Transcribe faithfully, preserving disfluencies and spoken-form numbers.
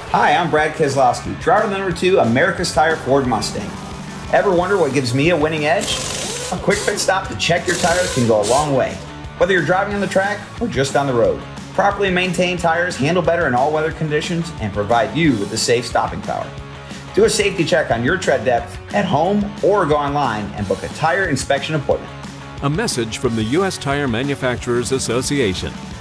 Hi, I'm Brad Keselowski, driver number two, America's Tire Ford Mustang. Ever wonder what gives me a winning edge? A quick pit stop to check your tires can go a long way. Whether you're driving on the track or just on the road, properly maintained tires handle better in all weather conditions and provide you with the safe stopping power. Do a safety check on your tread depth at home or go online and book a tire inspection appointment. A message from the U S Tire Manufacturers Association.